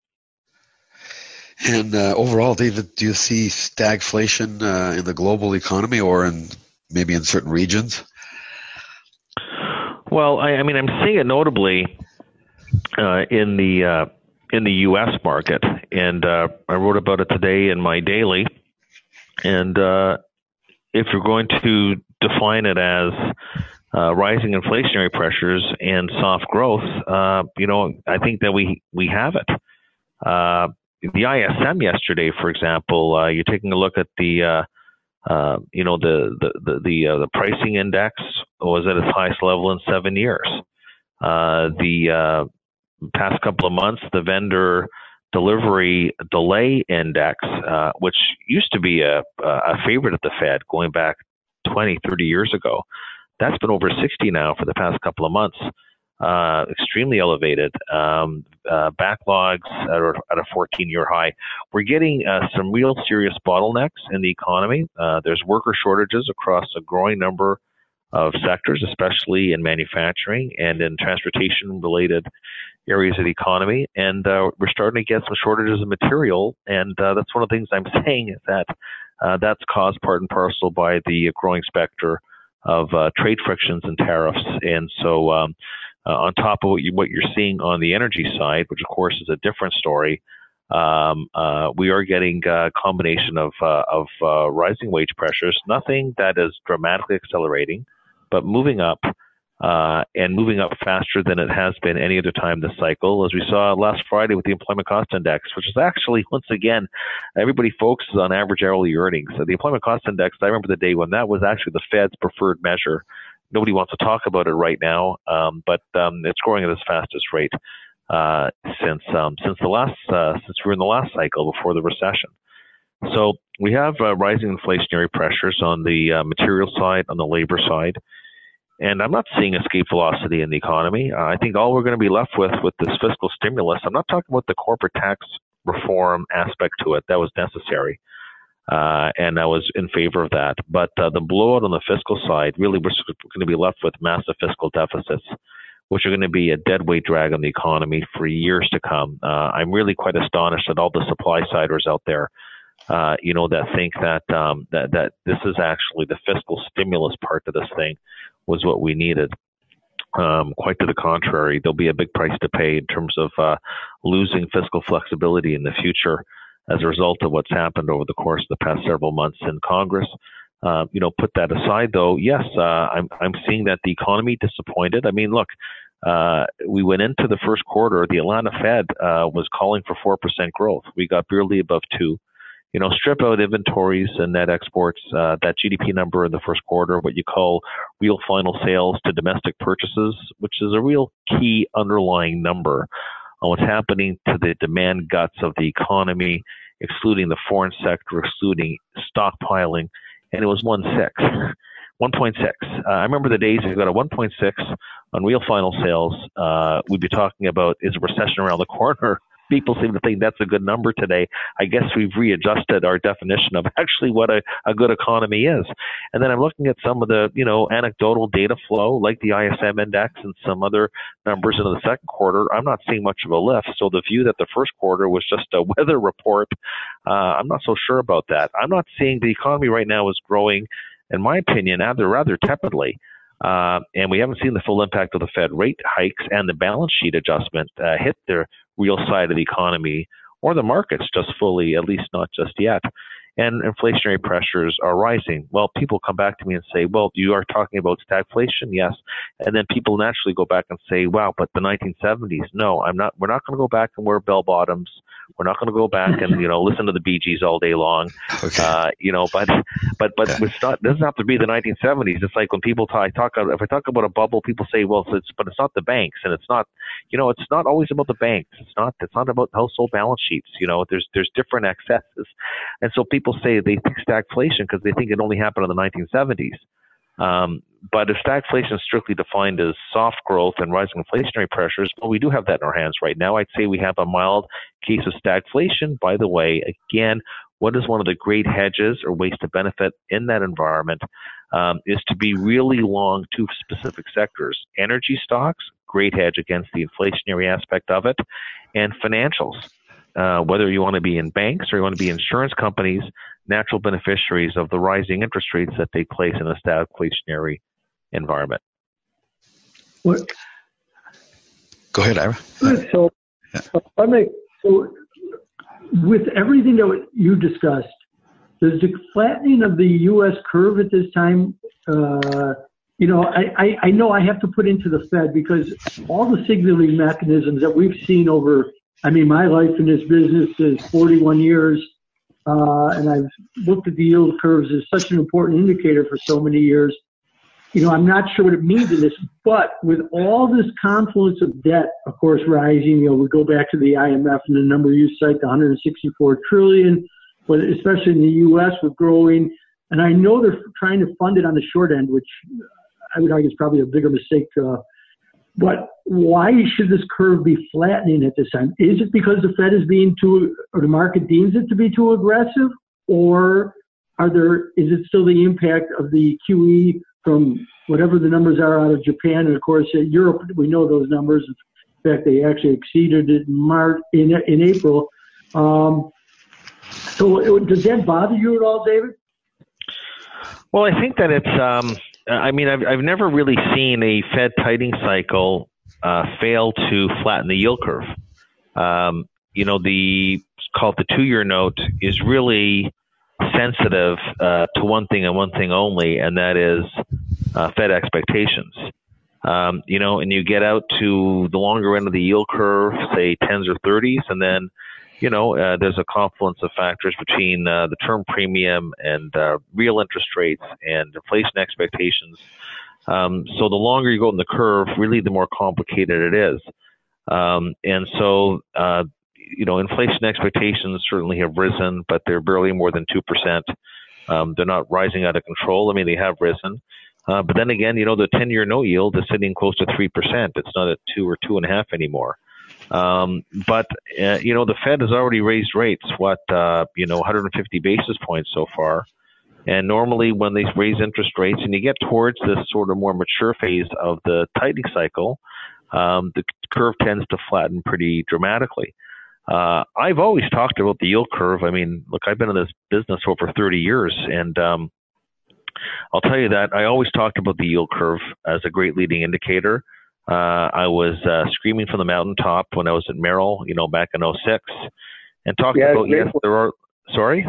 And uh, overall, David, do you see stagflation uh, in the global economy or in maybe in certain regions? Well, I, I mean, I'm seeing it notably uh, in the uh, in the U S market, and uh, I wrote about it today in my daily. And uh, if you're going to define it as uh, rising inflationary pressures and soft growth, uh, you know, I think that we we have it. Uh, the I S M yesterday, for example, uh, you're taking a look at the uh, Uh, you know, the the the the, uh, the pricing index was at its highest level in seven years. Uh, the uh, past couple of months, the vendor delivery delay index, uh, which used to be a, a favorite at the Fed going back twenty, thirty years ago, that's been over sixty now for the past couple of months. Uh, extremely elevated. Um, uh, backlogs are at a fourteen-year high. We're getting uh, some real serious bottlenecks in the economy. Uh, there's worker shortages across a growing number of sectors, especially in manufacturing and in transportation-related areas of the economy. And uh, we're starting to get some shortages of material. And uh, that's one of the things I'm saying is that uh, that's caused part and parcel by the growing specter of uh, trade frictions and tariffs. And so um, Uh, on top of what, you, what you're seeing on the energy side, which of course is a different story, um, uh, we are getting a combination of uh, of uh, rising wage pressures, nothing that is dramatically accelerating, but moving up uh, and moving up faster than it has been any other time this cycle, as we saw last Friday with the employment cost index, which is actually, once again, everybody focuses on average hourly earnings. So the employment cost index, I remember the day when that was actually the Fed's preferred measure. Nobody wants to talk about it right now, um, but um, it's growing at its fastest rate uh, since um, since the last uh, since we were in the last cycle before the recession. So we have uh, rising inflationary pressures on the uh, material side, on the labor side, and I'm not seeing escape velocity in the economy. Uh, I think all we're going to be left with with this fiscal stimulus, I'm not talking about the corporate tax reform aspect to it. That was necessary, uh, and I was in favor of that. But uh, the blowout on the fiscal side, really we're going to be left with massive fiscal deficits, which are going to be a deadweight drag on the economy for years to come. Uh, I'm really quite astonished at all the supply-siders out there Uh, you know, that think that, um, that that this is actually the fiscal stimulus part of this thing was what we needed. Um, quite to the contrary, there'll be a big price to pay in terms of uh, losing fiscal flexibility in the future as a result of what's happened over the course of the past several months in Congress. Uh, you know, put that aside, though, yes, uh, I'm I'm seeing that the economy disappointed. I mean, look, uh, we went into the first quarter. The Atlanta Fed uh, was calling for four percent growth. We got barely above two. You know, strip out inventories and net exports, uh, that G D P number in the first quarter, what you call real final sales to domestic purchases, which is a real key underlying number on what's happening to the demand guts of the economy, excluding the foreign sector, excluding stockpiling, and it was one point six. one point six. Uh, I remember the days if you got a one point six on real final sales, uh, we'd be talking about, is a recession around the corner? People seem to think that's a good number today. I guess we've readjusted our definition of actually what a, a good economy is. And then I'm looking at some of the, you know, anecdotal data flow, like the I S M index and some other numbers into the second quarter. I'm not seeing much of a lift. So the view that the first quarter was just a weather report, uh, I'm not so sure about that. I'm not seeing the economy right now is growing, in my opinion, rather, rather tepidly. Uh, and we haven't seen the full impact of the Fed rate hikes and the balance sheet adjustment uh, hit the real side of the economy or the markets just fully, at least not just yet. And inflationary pressures are rising. Well, people come back to me and say, well, you are talking about stagflation? Yes. And then people naturally go back and say, wow, but the nineteen seventies. No, I'm not. We're not going to go back and wear bell bottoms. We're not going to go back and, you know, listen to the Bee Gees all day long. Okay. Uh, you know, but, but, but yeah. it's not, it doesn't have to be the nineteen seventies. It's like when people talk, I talk, if I talk about a bubble, people say, well, it's, but it's not the banks, and it's not, you know, it's not always about the banks. It's not, it's not about household balance sheets. You know, there's, there's different excesses. And so people say they think stagflation because they think it only happened in the nineteen seventies. Um, but if stagflation is strictly defined as soft growth and rising inflationary pressures, well, we do have that in our hands right now. I'd say we have a mild case of stagflation. By the way, again, what is one of the great hedges or ways to benefit in that environment um, is to be really long two specific sectors. Energy stocks, great hedge against the inflationary aspect of it, and financials. Uh, whether you want to be in banks or you want to be insurance companies, natural beneficiaries of the rising interest rates that take place in a stagflationary environment. What? Go ahead, Ira. So, yeah. I make, so with everything that you discussed, does the flattening of the U S curve at this time, uh, you know, I, I, I know I have to put into the Fed because all the signaling mechanisms that we've seen over, I mean, my life in this business is forty-one years, uh, and I've looked at the yield curves as such an important indicator for so many years. You know, I'm not sure what it means in this, but with all this confluence of debt, of course, rising, you know, we go back to the I M F and the number you cite, the one hundred sixty-four trillion, but especially in the U S with growing. And I know they're trying to fund it on the short end, which I would argue is probably a bigger mistake. Uh, but why should this curve be flattening at this time? Is it because the Fed is being too, or the market deems it to be too aggressive? Or are there, is it still the impact of the Q E from whatever the numbers are out of Japan? And of course, uh, Europe, we know those numbers. In fact, they actually exceeded it in March, in, in April. Um, so it, does that bother you at all, David? Well, I think that it's, um, I mean, I've, I've never really seen a Fed tightening cycle uh, fail to flatten the yield curve. Um, you know, the, called the two-year note is really sensitive uh, to one thing and one thing only, and that is uh, Fed expectations. Um, you know, and you get out to the longer end of the yield curve, say tens or thirties, and then, you know, uh, there's a confluence of factors between uh, the term premium and uh, real interest rates and inflation expectations. Um, so the longer you go in the curve, really the more complicated it is. Um, and so, uh, you know, inflation expectations certainly have risen, but they're barely more than two percent. Um, they're not rising out of control. I mean, they have risen. Uh, but then again, you know, the ten-year note yield is sitting close to three percent. It's not at two or two and a half anymore. Um, but, uh, you know, the Fed has already raised rates, what, uh, you know, one hundred fifty basis points so far. And normally when they raise interest rates and you get towards this sort of more mature phase of the tightening cycle, um, the curve tends to flatten pretty dramatically. Uh, I've always talked about the yield curve. I mean, look, I've been in this business for over thirty years, and um, I'll tell you that I always talked about the yield curve as a great leading indicator. Uh, I was uh, screaming from the mountaintop when I was at Merrill, you know, back in oh six, and talking yeah, about, yes, work. there are, sorry?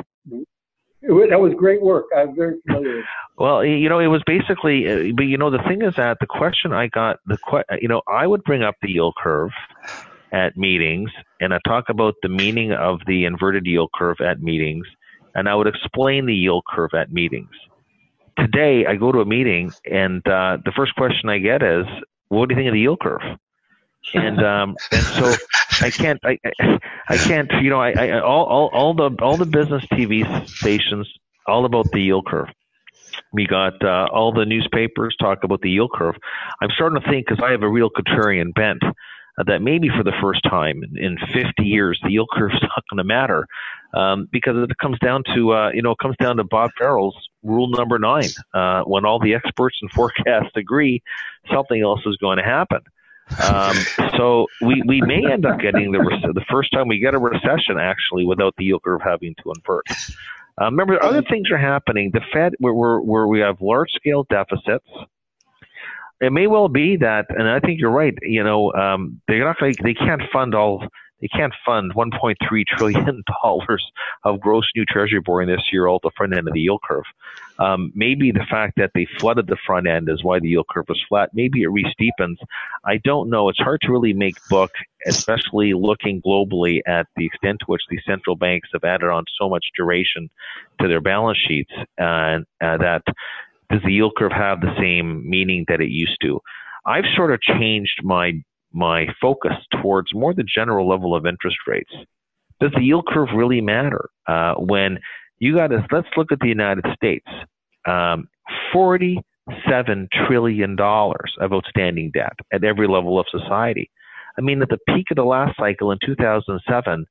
That was great work. I'm very familiar with it. Well, you know, it was basically, but you know, the thing is that the question I got, the you know, I would bring up the yield curve at meetings, and I talk about the meaning of the inverted yield curve at meetings, and I would explain the yield curve at meetings. Today, I go to a meeting, and uh, the first question I get is, what do you think of the yield curve? And um, and so I can't, I, I can't, you know, I, I all, all, all the, all the business T V stations, all about the yield curve. We got uh, all the newspapers talk about the yield curve. I'm starting to think, because I have a real contrarian bent, uh, that maybe for the first time in fifty years, the yield curve is not going to matter, um, because it comes down to, uh, you know, it comes down to Bob Farrell's rule number nine. Uh, when all the experts and forecasts agree, something else is going to happen. Um, so we, we may end up getting the the first time we get a recession actually without the yield curve having to invert. Uh, remember, other things are happening. The Fed, where, where, where we have large scale deficits. It may well be that, and I think you're right. You know, um, they're not going. They can't fund all. They can't fund one point three trillion dollars of gross new Treasury borrowing this year, all at the front end of the yield curve. Um, maybe the fact that they flooded the front end is why the yield curve was flat. Maybe it re-steepens. I don't know. It's hard to really make book, especially looking globally at the extent to which these central banks have added on so much duration to their balance sheets, uh, uh, that does the yield curve have the same meaning that it used to? I've sort of changed my my focus towards more the general level of interest rates. Does the yield curve really matter? Uh, when you got to, let's look at the United States, um, forty-seven trillion dollars of outstanding debt at every level of society. I mean, at the peak of the last cycle in two thousand seven,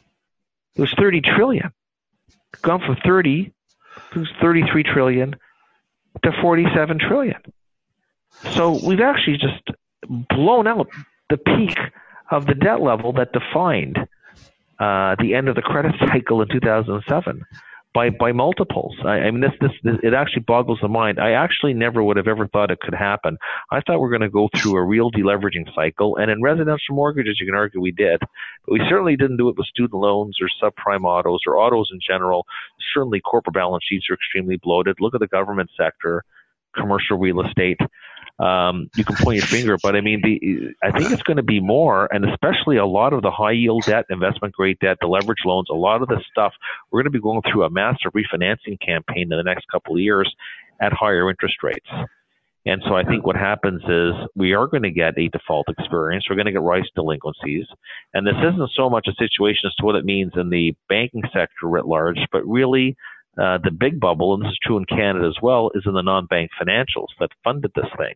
it was thirty trillion. Gone from thirty, it was thirty-three trillion to forty-seven trillion. So we've actually just blown out the peak of the debt level that defined uh, the end of the credit cycle in two thousand seven by by multiples. I, I mean, this, this this it actually boggles the mind. I actually never would have ever thought it could happen. I thought we we're going to go through a real deleveraging cycle, and in residential mortgages, you can argue we did, but we certainly didn't do it with student loans or subprime autos or autos in general. Certainly, corporate balance sheets are extremely bloated. Look at the government sector, commercial real estate. Um, you can point your finger, but I mean, the, I think it's going to be more, and especially a lot of the high yield debt, investment grade debt, the leverage loans, a lot of the stuff, we're going to be going through a massive refinancing campaign in the next couple of years at higher interest rates. And so I think what happens is we are going to get a default experience. We're going to get rising delinquencies. And this isn't so much a situation as to what it means in the banking sector writ large, but really uh, the big bubble, and this is true in Canada as well, is in the non-bank financials that funded this thing.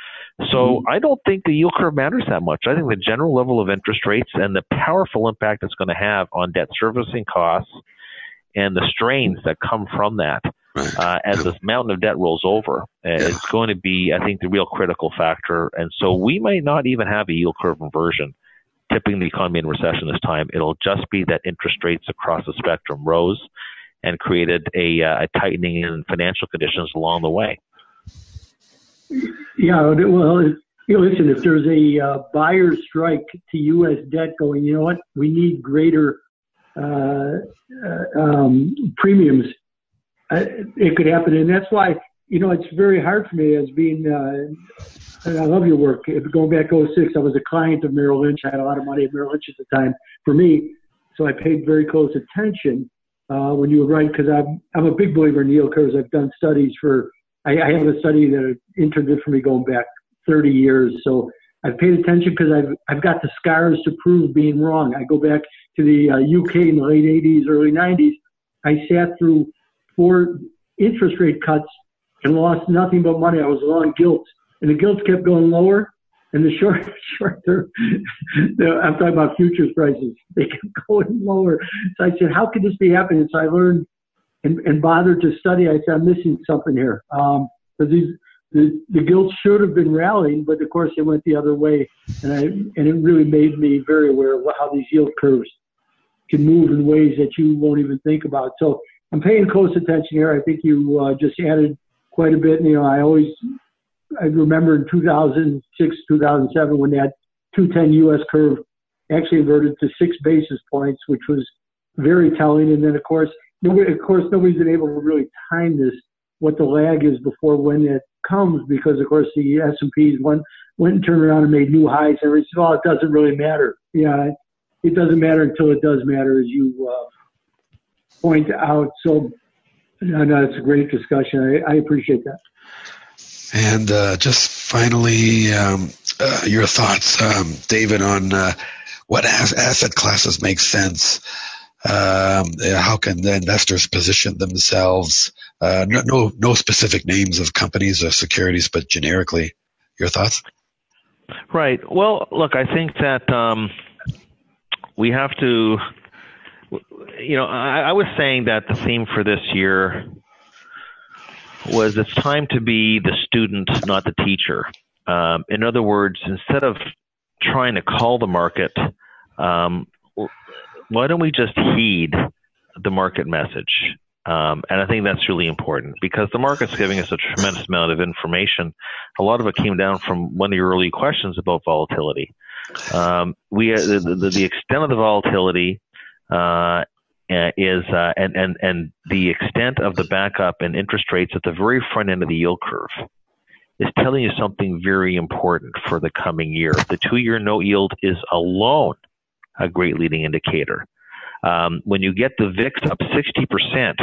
So I don't think the yield curve matters that much. I think the general level of interest rates and the powerful impact it's going to have on debt servicing costs and the strains that come from that uh, as this mountain of debt rolls over, uh, is going to be, I think, the real critical factor. And so we might not even have a yield curve inversion tipping the economy in recession this time. It'll just be that interest rates across the spectrum rose and created a, uh, a tightening in financial conditions along the way. Yeah, well, you know, listen, if there's a uh, buyer strike to U S debt going, you know what, we need greater uh, uh, um, premiums, uh, it could happen. And that's why, you know, it's very hard for me as being uh, and I love your work. If going back to oh six, I was a client of Merrill Lynch. I had a lot of money at Merrill Lynch at the time for me, so I paid very close attention uh, when you were right, because I'm I'm a big believer in yield curves. I've done studies for. I, I have a study that an intern did for me going back thirty years, so I've paid attention because I've I've got the scars to prove being wrong. I go back to the uh, U K in the late eighties, early nineties. I sat through four interest rate cuts and lost nothing but money. I was long gilts, and the gilts kept going lower, and the short, short term, I'm talking about futures prices, they kept going lower. So I said, how could this be happening? So I learned and, and bothered to study. I said, I'm missing something here. Um, because these, the, the gilts should have been rallying, but of course it went the other way. And I, and it really made me very aware of how these yield curves can move in ways that you won't even think about. So I'm paying close attention here. I think you uh, just added quite a bit. You know, I always, I remember in two thousand six, two thousand seven, when that two ten U S curve actually inverted to six basis points, which was very telling. And then of course, nobody, of course, nobody's been able to really time this, what the lag is before when it comes, because of course the S and P's went, went and turned around and made new highs, and we said, oh, it doesn't really matter. Yeah, it doesn't matter until it does matter, as you uh, point out. So, no, no, it's a great discussion. I, I appreciate that. And uh, just finally, um, uh, your thoughts, um, David, on uh, what as- asset classes make sense. Um, how can the investors position themselves? Uh, no, no, no specific names of companies or securities, but generically, your thoughts? Right. Well, look, I think that um, we have to, you know, I, I was saying that the theme for this year was it's time to be the student, not the teacher. Um, in other words, instead of trying to call the market, um, why don't we just heed the market message? Um, and I think that's really important, because the market's giving us a tremendous amount of information. A lot of it came down from one of your early questions about volatility. Um, we the, the, the extent of the volatility uh, is uh, and and and the extent of the backup in interest rates at the very front end of the yield curve is telling you something very important for the coming year. The two-year note yield is alone a great leading indicator. Um, when you get the V I X up sixty percent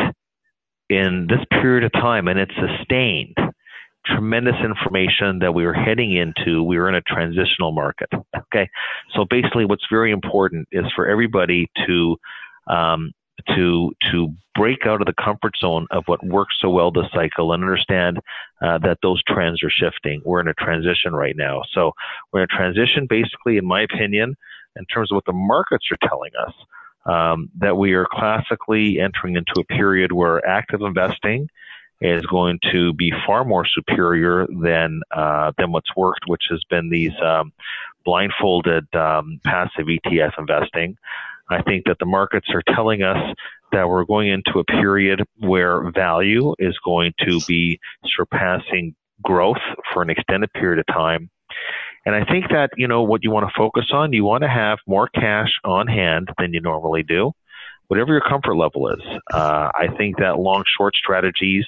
in this period of time, and it's sustained, tremendous information that we are heading into, we are in a transitional market. Okay, so basically, what's very important is for everybody to um, to to break out of the comfort zone of what works so well this cycle and understand uh, that those trends are shifting. We're in a transition right now, so we're in a transition, basically, in my opinion, in terms of what the markets are telling us. Um, that we are classically entering into a period where active investing is going to be far more superior than uh, than what's worked, which has been these um, blindfolded um, passive E T F investing. I think that the markets are telling us that we're going into a period where value is going to be surpassing growth for an extended period of time. And I think that, you know, what you want to focus on, you want to have more cash on hand than you normally do, whatever your comfort level is. Uh, I think that long-short strategies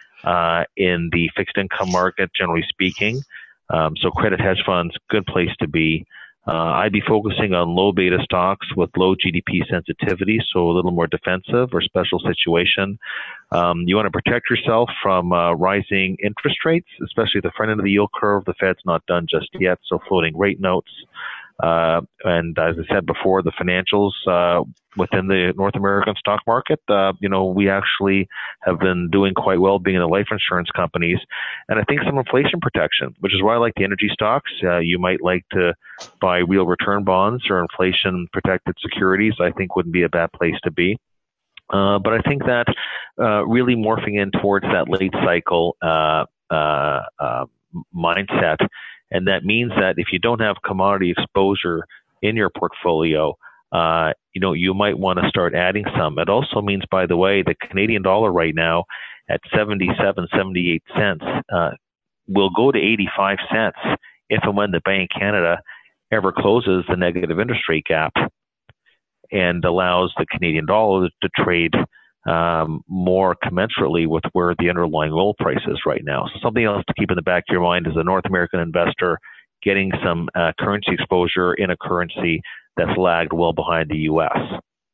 uh, in the fixed income market, generally speaking, um, so credit hedge funds, good place to be. Uh, I'd be focusing on low beta stocks with low G D P sensitivity, so a little more defensive or special situation. Um, you want to protect yourself from uh, rising interest rates, especially at the front end of the yield curve. The Fed's not done just yet, so floating rate notes. Uh, and as I said before, the financials uh, within the North American stock market, uh, you know, we actually have been doing quite well being in the life insurance companies. And I think some inflation protection, which is why I like the energy stocks. Uh, you might like to buy real return bonds or inflation protected securities. I think wouldn't be a bad place to be. Uh, but I think that uh, really morphing in towards that late cycle uh, uh, uh, mindset. And that means that if you don't have commodity exposure in your portfolio, uh, you know, you might want to start adding some. It also means, by the way, the Canadian dollar right now at seventy-seven, seventy-eight cents uh, will go to eighty-five cents if and when the Bank of Canada ever closes the negative interest rate gap and allows the Canadian dollar to trade um, more commensurately with where the underlying oil price is right now. So something else to keep in the back of your mind is a North American investor getting some uh, currency exposure in a currency that's lagged well behind the U S.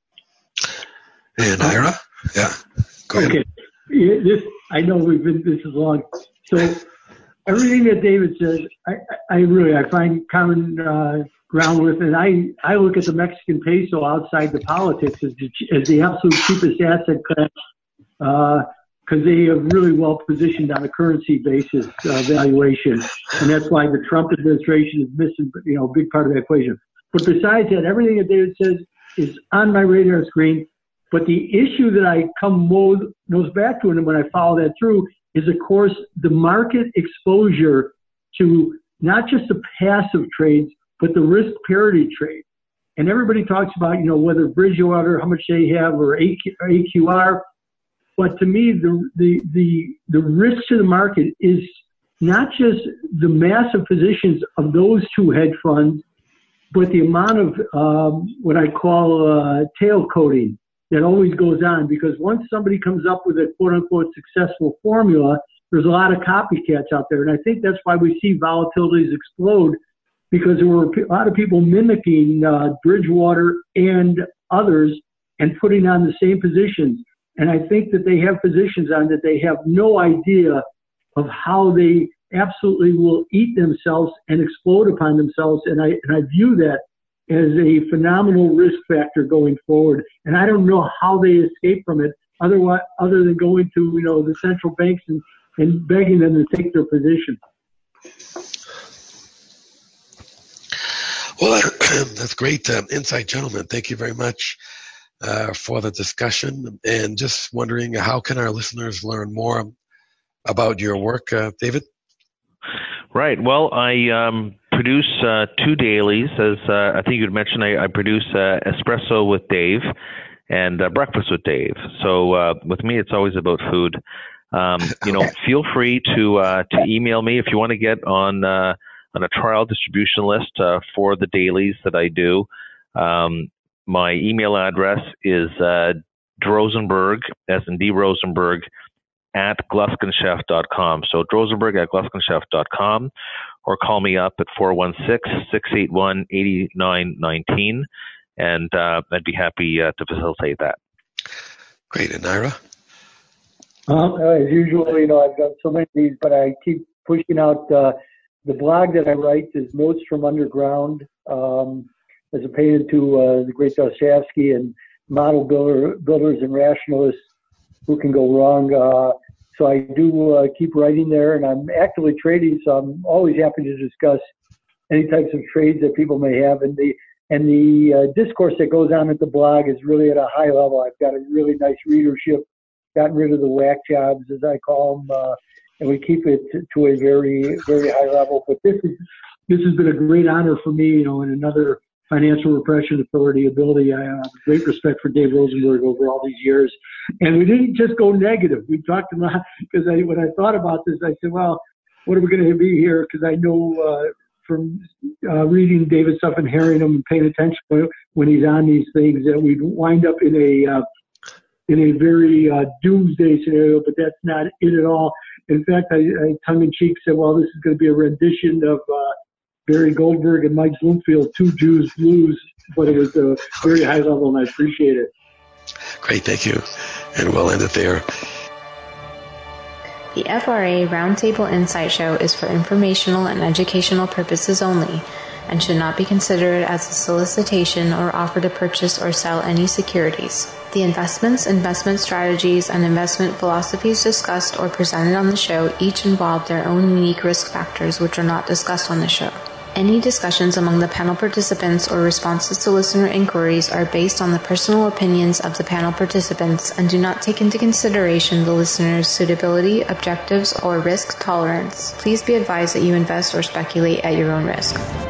And Ira? Yeah, go ahead. Okay. Yeah, this, I know we've been, this is long. So everything that David says, I, I really, I find common uh, ground with, and I, I look at the Mexican peso outside the politics as the, as the absolute cheapest asset class, because uh, they are really well positioned on a currency basis uh, valuation, and that's why the Trump administration is missing, you know, a big part of the equation. But besides that, everything that David says is on my radar screen. But the issue that I come most back to, and when I follow that through, is of course the market exposure to not just the passive trades, but the risk parity trade. And everybody talks about, you know, whether Bridgewater, how much they have, or A Q R. But to me, the, the, the, the risk to the market is not just the massive positions of those two hedge funds, but the amount of um, what I call uh, tail coating that always goes on, because once somebody comes up with a quote-unquote successful formula, there's a lot of copycats out there. And I think that's why we see volatilities explode, because there were a lot of people mimicking uh, Bridgewater and others and putting on the same positions. And I think that they have positions on that they have no idea of how they absolutely will eat themselves and explode upon themselves. And I, and I view that as a phenomenal risk factor going forward. And I don't know how they escape from it otherwise, other than going to, you know, the central banks and, and begging them to take their position. Well, that's great um, insight, gentlemen. Thank you very much uh, for the discussion. And just wondering, how can our listeners learn more about your work, uh, David? Right. Well, I um, produce uh, two dailies. As uh, I think you had mentioned, I, I produce uh, Espresso with Dave and uh, Breakfast with Dave. So uh, with me, it's always about food. Um, you know, feel free to uh, to email me if you want to get on uh, on a trial distribution list uh, for the dailies that I do. Um, my email address is uh, Drosenberg, as in D. Rosenberg, at Gluskin Sheff dot com. So Drosenberg at Gluskin Sheff dot com, or call me up at four one six, six eight one, eight nine one nine, and uh, I'd be happy uh, to facilitate that. Great. And Ira? Um, as usual, you know, I've done so many of these, but I keep pushing out uh, the blog that I write is Notes from Underground, um, as a payment to uh, the great Dostoevsky and model builder, builders and rationalists. Who can go wrong? Uh, so I do uh, keep writing there, and I'm actively trading. So I'm always happy to discuss any types of trades that people may have. And the and the uh, discourse that goes on at the blog is really at a high level. I've got a really nice readership. Gotten rid of the whack jobs, as I call them, uh, and we keep it to, to a very very high level. But this is this has been a great honor for me, you know, and another Financial Repression Authority ability. I have great respect for Dave Rosenberg over all these years. And we didn't just go negative. We talked about, because I, when I thought about this, I said, well, what are we going to be here? Because I know uh, from uh, reading David's stuff and hearing him and paying attention when he's on these things that we'd wind up in a uh, in a very uh, doomsday scenario, but that's not it at all. In fact, I, I tongue-in-cheek said, well, this is going to be a rendition of uh, Barry Goldberg and Mike Bloomfield, Two Jews Blues, but it was a very high level, and I appreciate it. Great, thank you. And we'll end it there. The F R A Roundtable Insight Show is for informational and educational purposes only and should not be considered as a solicitation or offer to purchase or sell any securities. The investments, investment strategies, and investment philosophies discussed or presented on the show each involve their own unique risk factors which are not discussed on the show. Any discussions among the panel participants or responses to listener inquiries are based on the personal opinions of the panel participants and do not take into consideration the listener's suitability, objectives, or risk tolerance. Please be advised that you invest or speculate at your own risk.